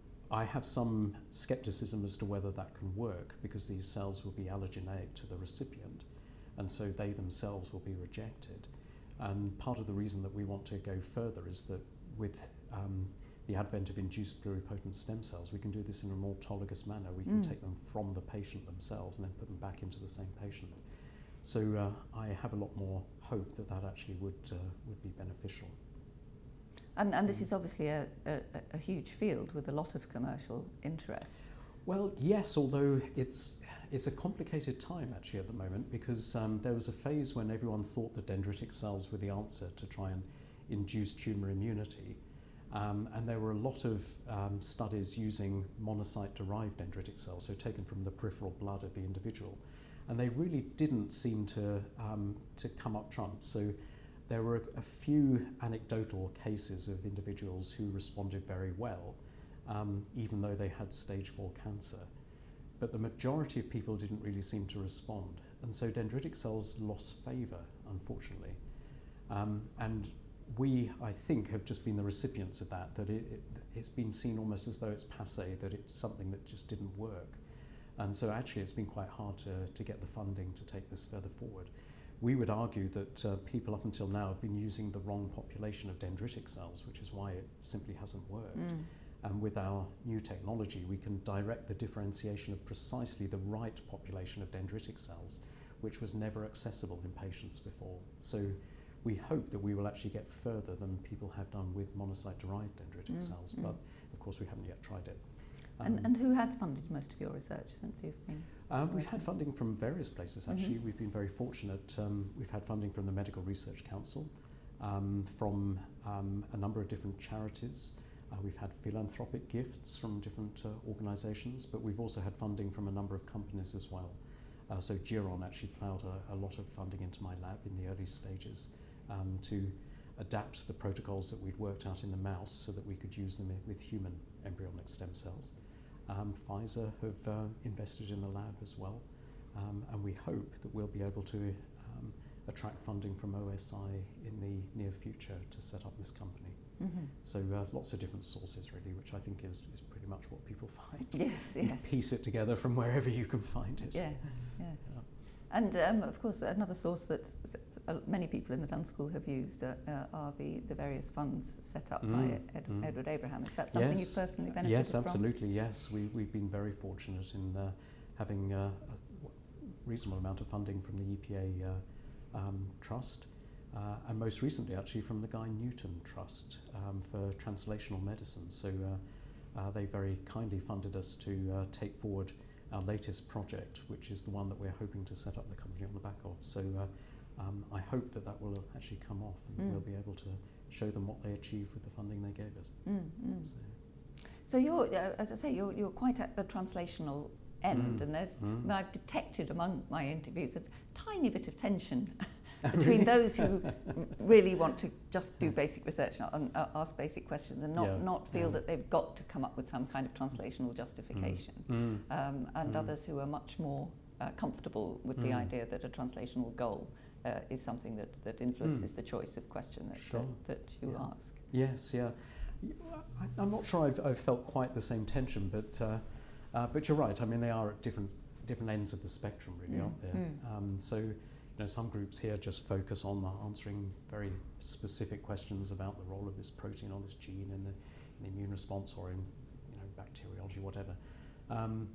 I have some skepticism as to whether that can work because these cells will be allogeneic to the recipient and so they themselves will be rejected. And part of the reason that we want to go further is that with um, the advent of induced pluripotent stem cells, we can do this in a more autologous manner. We can Mm. take them from the patient themselves and then put them back into the same patient. So uh, I have a lot more hope that that actually would, uh, would be beneficial. And, and this is obviously a, a, a huge field with a lot of commercial interest. Well, yes, although it's it's a complicated time actually at the moment because um, there was a phase when everyone thought that dendritic cells were the answer to try and induce tumour immunity. Um, and there were a lot of um, studies using monocyte-derived dendritic cells, so taken from the peripheral blood of the individual. And they really didn't seem to, um, to come up trumps. So there were a few anecdotal cases of individuals who responded very well, um, even though they had stage four cancer. But the majority of people didn't really seem to respond. And so dendritic cells lost favour, unfortunately. Um, and we, I think, have just been the recipients of that, that it, it, it's been seen almost as though it's passé, that it's something that just didn't work. And so actually it's been quite hard to, to get the funding to take this further forward. we would argue that uh, people up until now have been using the wrong population of dendritic cells, which is why it simply hasn't worked. Mm. And with our new technology, we can direct the differentiation of precisely the right population of dendritic cells, which was never accessible in patients before. So we hope that we will actually get further than people have done with monocyte-derived dendritic Mm, cells, mm. but of course we haven't yet tried it. And, Um, and who has funded most of your research since you've been? Um, we've working? had funding from various places, actually. Mhm. We've been very fortunate. Um, we've had funding from the Medical Research Council, um, from um, a number of different charities. Uh, we've had philanthropic gifts from different uh, organisations, but we've also had funding from a number of companies as well. Uh, so Geron actually ploughed a, a lot of funding into my lab in the early stages um, to adapt the protocols that we'd worked out in the mouse so that we could use them with human embryonic stem cells. Um, Pfizer have uh, invested in the lab as well, um, and we hope that we'll be able to um, attract funding from O S I in the near future to set up this company. Mm-hmm. So uh, lots of different sources really, which I think is, is pretty much what people find. Yes, You yes. piece it together from wherever you can find it. Yes, yes. Yeah. And um, of course, another source that s- uh, many people in the Dunn School have used uh, uh, are the, the various funds set up Mm, by Ed, mm. Edward Abraham. Is that something Yes. you've personally benefited Yes, from? absolutely, yes. We, we've been very fortunate in uh, having uh, a reasonable amount of funding from the E P A uh, um, Trust, uh, and most recently actually from the Guy Newton Trust um, for translational medicine. So uh, uh, they very kindly funded us to uh, take forward our latest project, which is the one that we're hoping to set up the company on the back of. So uh, um, I hope that that will actually come off and Mm. we'll be able to show them what they achieved with the funding they gave us. Mm, mm. So, So you're, uh, as I say, you're, you're quite at the translational end, Mm, and there's, mm. I've detected among my interviews a tiny bit of tension Oh, between really? those who really want to just do basic research and uh, ask basic questions and not, Yeah, not feel yeah. that they've got to come up with some kind of translational justification, Mm. um, and Mm. others who are much more uh, comfortable with the Mm. idea that a translational goal uh, is something that, that influences the choice of question that, Sure. that, that you Yeah. ask. Yes, yeah. Y- I, am not sure I've, I've felt quite the same tension, but uh, uh, but you're right. I mean, they are at different different ends of the spectrum, really, Mm, aren't they? mm. Um, so, you know, some groups here just focus on answering very specific questions about the role of this protein or this gene in the, in the immune response or in, you know, bacteriology, whatever. Um,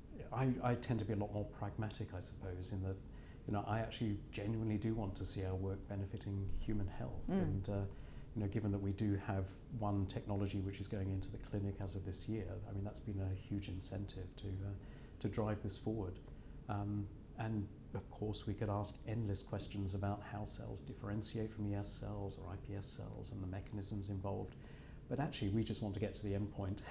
I, I tend to be a lot more pragmatic, I suppose, in that, you know, I actually genuinely do want to see our work benefiting human health. Mm. And, uh, you know, given that we do have one technology which is going into the clinic as of this year, I mean, that's been a huge incentive to, uh, to drive this forward. Um, and of course, we could ask endless questions about how cells differentiate from E S cells or I P S cells and the mechanisms involved. But actually, we just want to get to the end point.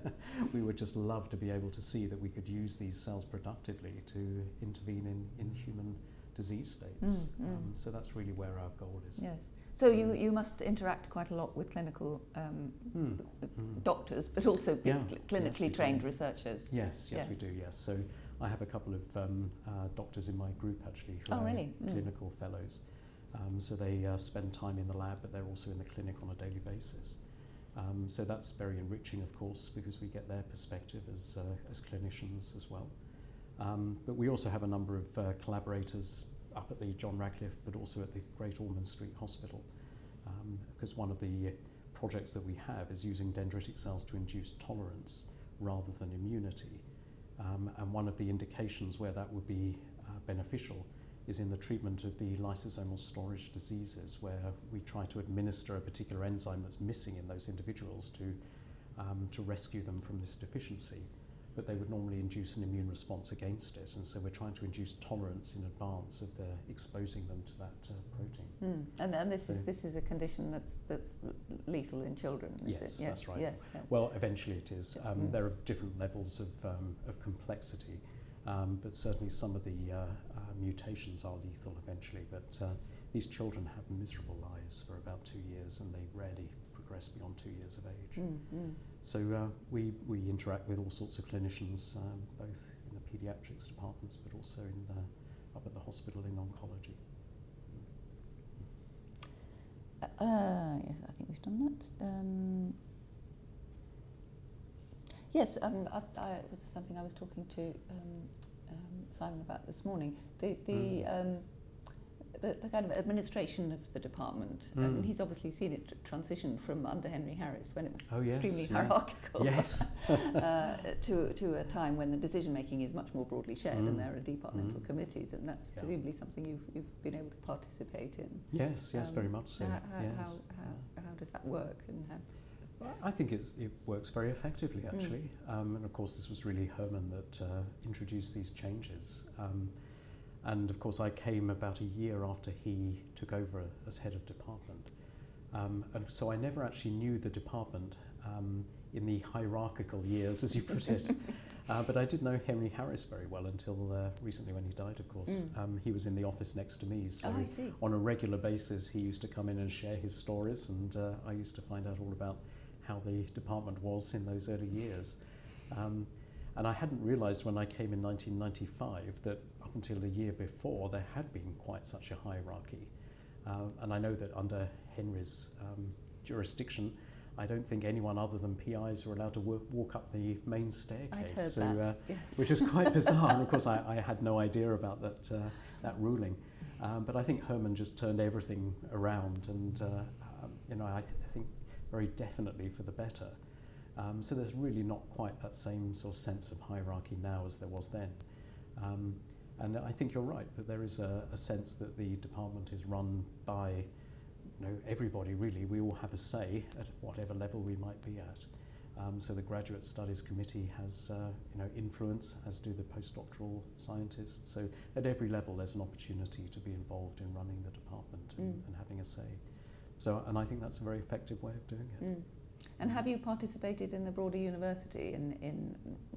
We would just love to be able to see that we could use these cells productively to intervene in, in human disease states. Mm, mm. Um, so that's really where our goal is. Yes. So you, you must interact quite a lot with clinical um, Mm, mm. doctors, but also Yeah, cl- yes, clinically we do. trained researchers. Yes, yes, Yes. we do, yes. So I have a couple of um, uh, doctors in my group actually who Oh, are really? Mm. clinical fellows. Um, so they uh, spend time in the lab, but they're also in the clinic on a daily basis. Um, so that's very enriching, of course, because we get their perspective as, uh, as clinicians as well. Um, but we also have a number of uh, collaborators up at the John Radcliffe, but also at the Great Ormond Street Hospital, um, because one of the projects that we have is using dendritic cells to induce tolerance rather than immunity. Um, and one of the indications where that would be uh, beneficial is in the treatment of the lysosomal storage diseases, where we try to administer a particular enzyme that's missing in those individuals to, um, to rescue them from this deficiency. But they would normally induce an immune response against it, and so we're trying to induce tolerance in advance of the exposing them to that uh, protein. Mm. And, and this is So- this is a condition that's that's lethal in children, is Yes, it? Yes, that's right. Yes, yes. Well, eventually it is. Um, Mm. There are different levels of, um, of complexity, um, but certainly some of the uh, uh, mutations are lethal eventually. But uh, these children have miserable lives for about two years and they rarely progress beyond two years of age. Mm, mm. So uh, we, we interact with all sorts of clinicians, um, both in the paediatrics departments but also in the, up at the hospital in oncology. Uh, yes, I think we've done that. Um, yes, um, I, I, it's something I was talking to um, um, Simon about this morning. The the Mm. um, the, the kind of administration of the department. Mm. And he's obviously seen it transition from under Henry Harris, when it was Oh, yes, extremely yes. hierarchical, Yes. uh, to, to a time when the decision making is much more broadly shared Mm. and there are departmental Mm. committees, and that's Yeah. presumably something you've, you've been able to participate in. Yes, yes, Um, very much so. How, how, yes. how, how, how does that work? And how, I think it's, it works very effectively, Mm. actually. Um, and of course, this was really Herman that uh, introduced these changes. Um, and of course, I came about a year after he took over as head of department. Um, and so I never actually knew the department um, in the hierarchical years, as you put it. uh, but I did know Henry Harris very well until uh, recently, when he died, of course. Mm. Um, he was in the office next to me. So oh, I see. on a regular basis, he used to come in and share his stories, and uh, I used to find out all about how the department was in those early years. Um, and I hadn't realised when I came in nineteen ninety-five that up until the year before there had been quite such a hierarchy. Uh, and I know that under Henry's um, jurisdiction, I don't think anyone other than P Is were allowed to work, walk up the main staircase. I'd heard so, that, uh, yes. which is quite bizarre. And of course, I, I had no idea about that, uh, that ruling. Um, but I think Herman just turned everything around, and uh, um, you know, I, th- I think very definitely for the better. Um, so there's really not quite that same sort of sense of hierarchy now as there was then. Um, and I think you're right that there is a, a sense that the department is run by, you know, everybody really. We all have a say at whatever level we might be at. Um, so the Graduate Studies Committee has, uh, you know, influence, as do the postdoctoral scientists. So at every level there's an opportunity to be involved in running the department and, Mm. and having a say. So, and I think that's a very effective way of doing it. Mm. And have you participated in the broader university in, in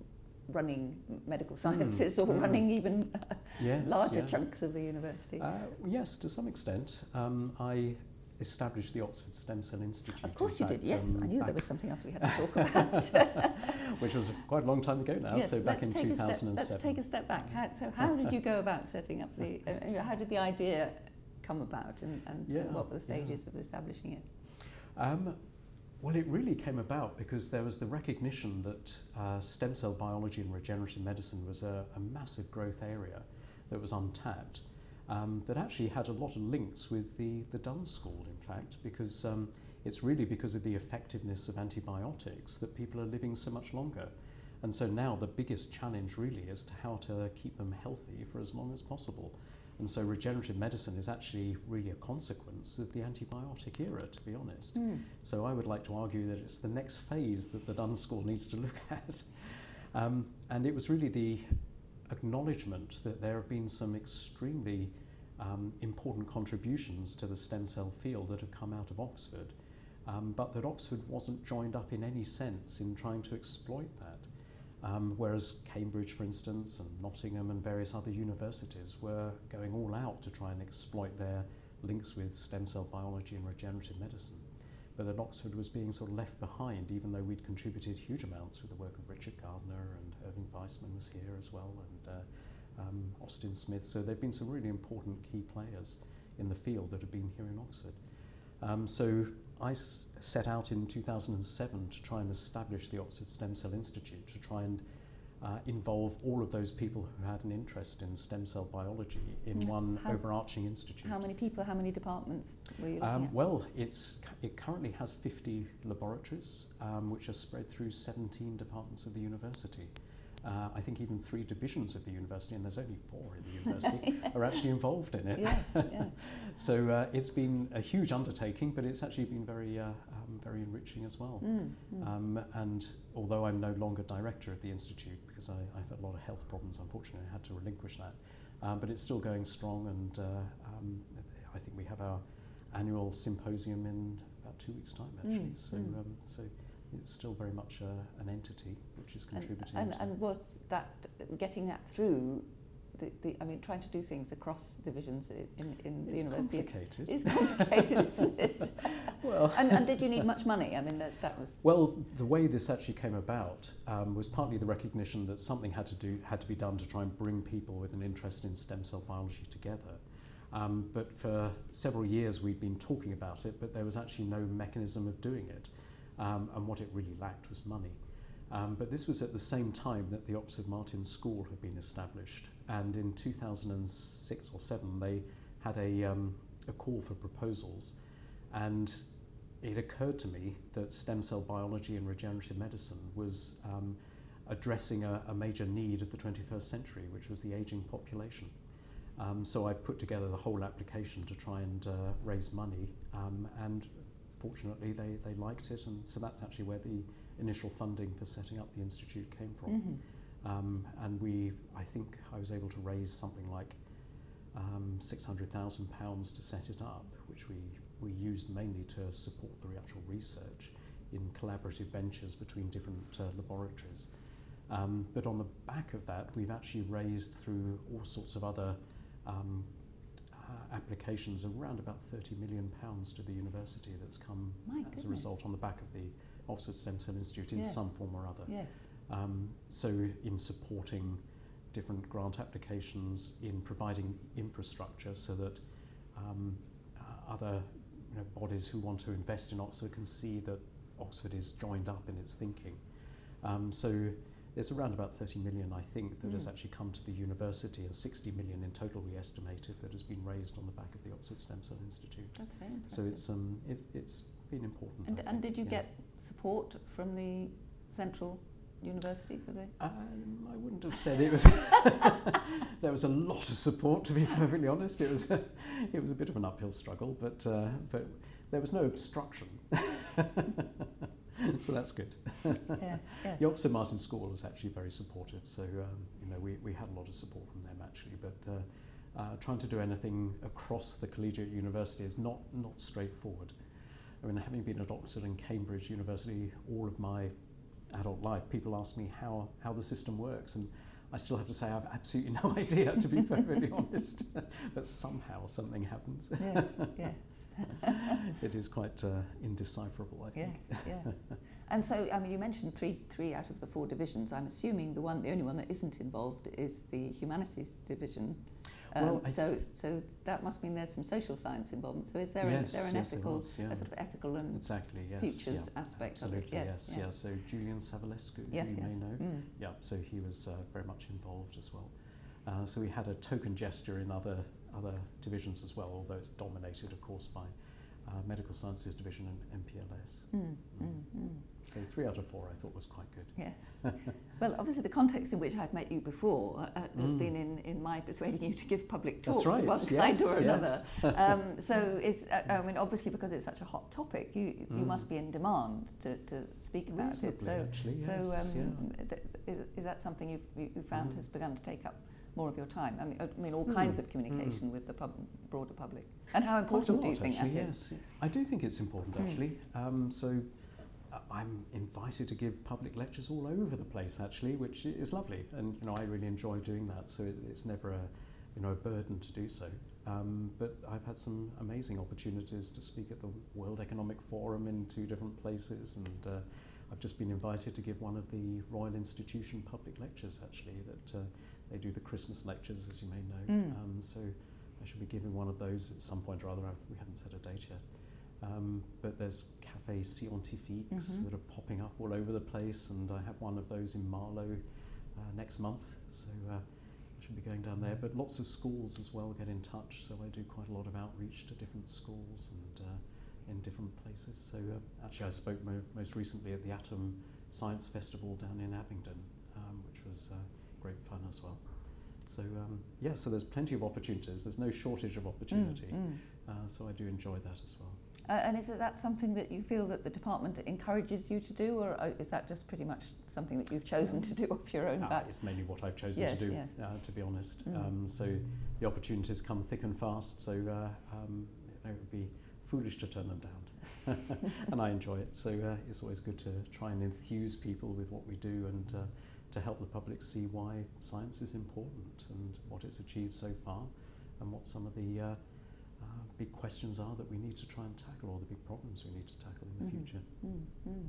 running medical sciences Mm. or Mm. running even Yes, larger yeah. chunks of the university? Uh, yes, to some extent. Um, I established the Oxford Stem Cell Institute. Of course in you did, fact, yes. um, I knew there back- was something else we had to talk about. which was quite a long time ago now, yes, so back let's in take two a step, thousand seven. let's take a step back. How, so how did you go about setting up the, uh, how did the idea come about, and, and, Yeah, and what were the stages yeah. of establishing it? Um, well, it really came about because there was the recognition that uh, stem cell biology and regenerative medicine was a, a massive growth area that was untapped, um, that actually had a lot of links with the, the Duns School, in fact, because um, it's really because of the effectiveness of antibiotics that people are living so much longer. And so now the biggest challenge really is to how to keep them healthy for as long as possible. And so regenerative medicine is actually really a consequence of the antibiotic era, to be honest. Mm. So I would like to argue that it's the next phase that the Duns School needs to look at. Um, and it was really the acknowledgement that there have been some extremely um, important contributions to the stem cell field that have come out of Oxford, um, but that Oxford wasn't joined up in any sense in trying to exploit that. Um, whereas Cambridge, for instance, and Nottingham and various other universities were going all out to try and exploit their links with stem cell biology and regenerative medicine. But that Oxford was being sort of left behind, even though we'd contributed huge amounts with the work of Richard Gardner, and Irving Weissman was here as well, and uh, um, Austin Smith. So there have been some really important key players in the field that have been here in Oxford. Um, so I s- set out in two thousand seven to try and establish the Oxford Stem Cell Institute, to try and uh, involve all of those people who had an interest in stem cell biology in Mm. one How- overarching institute. How many people, how many departments were you looking Um, at? well, it's, it currently has fifty laboratories, um, which are spread through seventeen departments of the university. Uh, I think even three divisions of the university, and there's only four in the university, are actually involved in it. Yes, yeah. So uh, it's been a huge undertaking, but it's actually been very, uh, um, very enriching as well. Mm, mm. Um, and although I'm no longer director of the institute, because I, I've had a lot of health problems, unfortunately, I had to relinquish that. Um, but it's still going strong, and uh, um, I think we have our annual symposium in about two weeks' time, actually. Mm, so, mm. um, so it's still very much uh, an entity which is And, contributing. and, to and was that, getting that through, the, the, I mean, trying to do things across divisions i- in, in the it's university is, complicated. is complicated, isn't it? Well, And, and did you need much money? I mean, that, that was... Well, the way this actually came about um, was partly the recognition that something had to do had to be done to try and bring people with an interest in stem cell biology together. Um, but for several years we'd been talking about it, but there was actually no mechanism of doing it. Um, and what it really lacked was money. Um, but this was at the same time that the Oxford Martin School had been established. And in two thousand six or seven, they had a, um, a call for proposals, and it occurred to me that stem cell biology and regenerative medicine was um, addressing a, a major need of the twenty-first century, which was the aging population. Um, so I put together the whole application to try and uh, raise money, um, and fortunately they, they liked it, and so that's actually where the initial funding for setting up the institute came from. Mm-hmm. Um, and we, I think I was able to raise something like um, six hundred thousand pounds to set it up, which we, we used mainly to support the actual research in collaborative ventures between different uh, laboratories. Um, but on the back of that, we've actually raised through all sorts of other um, uh, applications around about thirty million pounds to the university that's come My as goodness. a result on the back of the Oxford Stem Cell Institute in Yes. some form or other. Yes. Um, so in supporting different grant applications, in providing infrastructure so that um, uh, other you know, bodies who want to invest in Oxford can see that Oxford is joined up in its thinking. Um, so there's around about thirty million, I think, that Mm. has actually come to the university, and sixty million in total we estimated that has been raised on the back of the Oxford Stem Cell Institute. That's very impressive. So it's um, it, it's been important. and, I and think, did you yeah. get support from the central university for the? Um, I wouldn't have said it was. There was a lot of support, to be perfectly honest. It was a, it was a bit of an uphill struggle, but uh, but there was no obstruction, so that's good. Yes, yes. The Oxford Martin School was actually very supportive, so um, you know we, we had a lot of support from them actually. But uh, uh, trying to do anything across the collegiate university is not not straightforward. I mean, having been at Oxford and Cambridge University all of my adult life, people ask me how, how the system works, and I still have to say I have absolutely no idea, to be perfectly honest. But somehow something happens. Yes, yes. It is quite uh, indecipherable, I think. Yes, yes. And so, I mean, you mentioned three, three out of the four divisions. I'm assuming the one, the only one that isn't involved is the humanities division. Um, Well, I so, so that must mean there's some social science involvement. So, is there, Yes, a, there an yes, there ethical, was, yeah. a sort of ethical and Exactly, yes. futures yeah. aspect Absolutely, of it? yes. yeah. Yeah. So Julian Savulescu, Yes, you yes. may know. Mm. Yeah, so he was uh, very much involved as well. Uh, so we had a token gesture in other other divisions as well, although it's dominated, of course, by uh, Medical Sciences Division and M P L S. Mm, Mm. mm, mm. So three out of four I thought was quite good. Yes. Well, obviously, the context in which I've met you before uh, has Mm. been in, in my persuading you to give public That's talks right, of one yes, kind or yes. another. Um, so, is uh, I mean, obviously, because it's such a hot topic, you you Mm. must be in demand to, to speak about it. Reasonably, So, actually, so yes, um, yeah. th- is is that something you've you you found Mm. has begun to take up more of your time? I mean, I mean, all Mm. kinds of communication with the pub- broader public. And how Quite a important do you lot, think actually, that is? yes. I do think it's important, Mm. actually. Um, so uh, I'm invited to give public lectures all over the place, actually, which i- is lovely. And, you know, I really enjoy doing that. So it, it's never a, you know, a burden to do so. Um, but I've had some amazing opportunities to speak at the World Economic Forum in two different places. And uh, I've just been invited to give one of the Royal Institution public lectures, actually, that uh, they do the Christmas lectures, as you may know. Mm. Um, so I should be giving one of those at some point or other. I've, we haven't set a date yet. Um, but there's cafes scientifiques Mhm. that are popping up all over the place, and I have one of those in Marlow uh, next month, so uh, I should be going down there. But lots of schools as well get in touch, so I do quite a lot of outreach to different schools and uh, in different places. So uh, actually I spoke mo- most recently at the Atom Science Festival down in Abingdon, um, which was uh, great fun as well. So um, yeah, so there's plenty of opportunities. There's no shortage of opportunity. Mm, mm. Uh, so I do enjoy that as well. Uh, and is that something that you feel that the department encourages you to do, or uh, is that just pretty much something that you've chosen to do off your own Uh, back? it's mainly what I've chosen Yes, to do, yes. uh, to be honest. Mm. Um, so the opportunities come thick and fast, so uh, um, it would be foolish to turn them down. And I enjoy it, so uh, it's always good to try and enthuse people with what we do, and uh, to help the public see why science is important and what it's achieved so far, and what some of the uh, uh, big questions are that we need to try and tackle, or the big problems we need to tackle in the Mhm. future. Mm, mm.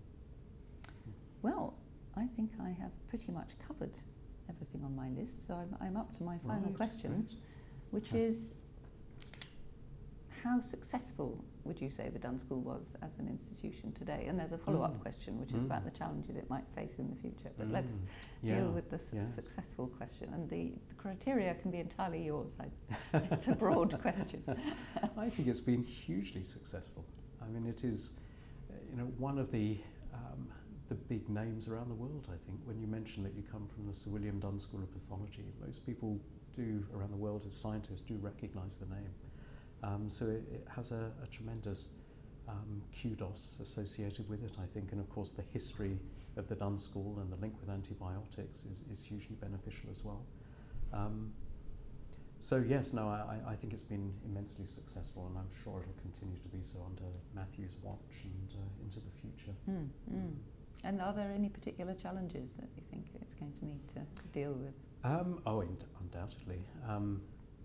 Well, I think I have pretty much covered everything on my list, so I'm, I'm up to my final Right, question, great. which Yeah. is, how successful would you say the Dun School was as an institution today? And there's a follow-up Mm. question, which is Mm. about the challenges it might face in the future. But Mm. let's Yeah, deal with the s- yes. successful question. And the, the criteria can be entirely yours. I, it's a broad question. I think it's been hugely successful. I mean, it is, uh, you know, one of the um, the big names around the world. I think when you mention that you come from the Sir William Dunn School of Pathology, most people do around the world as scientists do recognise the name. Um, so it, it has a, a tremendous um, kudos associated with it, I think, and of course the history of the Dunn School and the link with antibiotics is, is hugely beneficial as well. Um, so yes, no, I, I think it's been immensely successful, and I'm sure it'll continue to be so under Matthew's watch and uh, into the future. Mm, mm. And are there any particular challenges that you think it's going to need to deal with? Um, oh, und- undoubtedly. Um,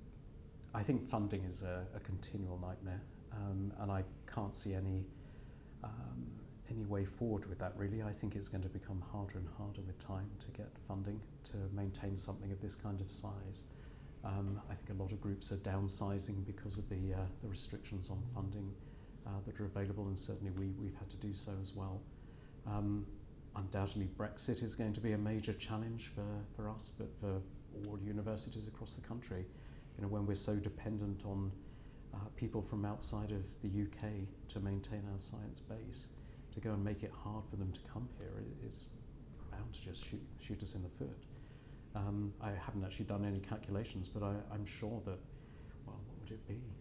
I think funding is a, a continual nightmare, um, and I can't see any um, any way forward with that, really. I think it's going to become harder and harder with time to get funding to maintain something of this kind of size. Um, I think a lot of groups are downsizing because of the, uh, the restrictions on funding uh, that are available, and certainly we, we've had to do so as well. Um, undoubtedly Brexit is going to be a major challenge for, for us, but for all universities across the country. You know, when we're so dependent on uh, people from outside of the U K to maintain our science base, to go and make it hard for them to come here is bound to just shoot, shoot us in the foot. Um, I haven't actually done any calculations, but I, I'm sure that, well, what would it be?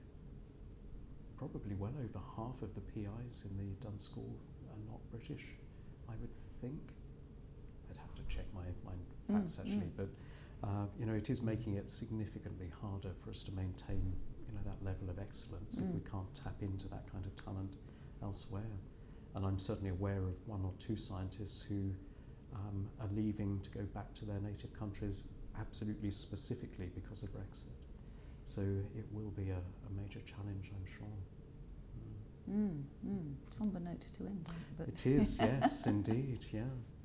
Probably well over half of the P Is in the Dunn School are not British, I would think. I'd have to check my, my facts Mm, actually, mm. but uh, you know, it is making it significantly harder for us to maintain, you know, that level of excellence if Mm. we can't tap into that kind of talent elsewhere. And I'm certainly aware of one or two scientists who um, are leaving to go back to their native countries absolutely specifically because of Brexit. So it will be a, a major challenge, I'm sure. Mm, mm. Somber note to end on. But It is, yes, indeed, yeah.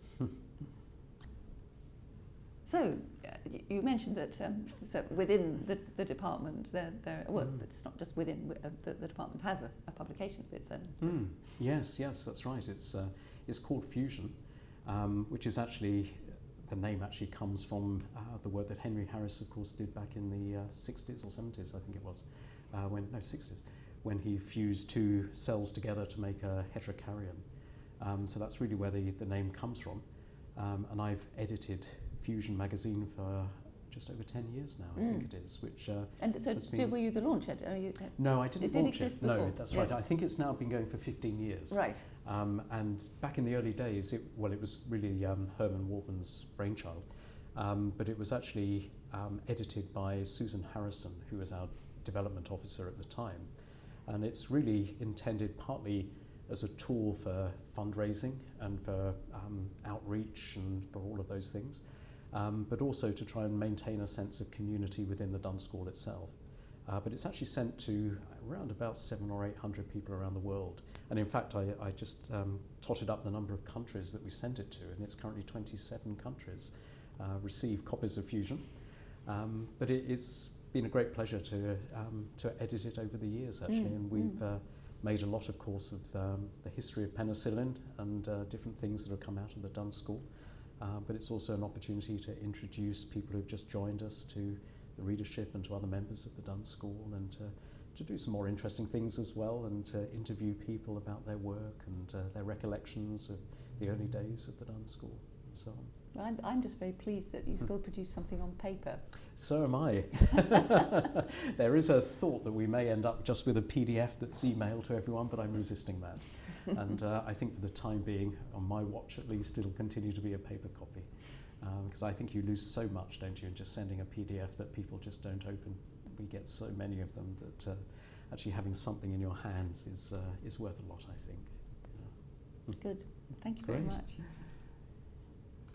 So, uh, y- you mentioned that um, so within the, the department, there, there well, Mm. it's not just within, uh, the, the department has a, a publication of its own. Mm. Yes, yes, that's right. It's, uh, it's called Fusion, um, which is actually, the name actually comes from uh, the work that Henry Harris, of course, did back in the uh, sixties or seventies, I think it was, uh, when, no, sixties, when he fused two cells together to make a heterokaryon. Um, so that's really where the, the name comes from. Um, and I've edited Fusion magazine for just over ten years now, I Mm. think it is, which... Uh, And so, has did, been- were you the launch editor? Are you, uh, no, I didn't It did launch exist it. No, before, that's yes. right. I think it's now been going for fifteen years. right. Um, and back in the early days, it, well, it was really um, Herman Warburton's brainchild, um, but it was actually um, edited by Susan Harrison, who was our development officer at the time. And it's really intended partly as a tool for fundraising and for um, outreach and for all of those things, um, but also to try and maintain a sense of community within the Dunn School itself. Uh, but it's actually sent to around about seven or eight hundred people around the world. And in fact, I, I just um, totted up the number of countries that we sent it to, and it's currently twenty-seven countries uh, receive copies of Fusion. Um, but it, it's been a great pleasure to um, to edit it over the years, actually, Mm, and we've mm. uh, made a lot, of course, of um, the history of penicillin and uh, different things that have come out of the Dunn School. Uh, but it's also an opportunity to introduce people who've just joined us to the readership and to other members of the Dunn School, and to, to do some more interesting things as well, and to interview people about their work and uh, their recollections of the early days of the Dunn School and so on. Well, I'm, I'm just very pleased that you still produce something on paper. So am I. There is a thought that we may end up just with a P D F that's emailed to everyone, but I'm resisting that. And uh, I think for the time being, on my watch at least, it'll continue to be a paper copy. Because um, I think you lose so much, don't you, in just sending a P D F that people just don't open. We get so many of them that uh, actually having something in your hands is, uh, is worth a lot, I think. Yeah. Good. Thank you very Great. much.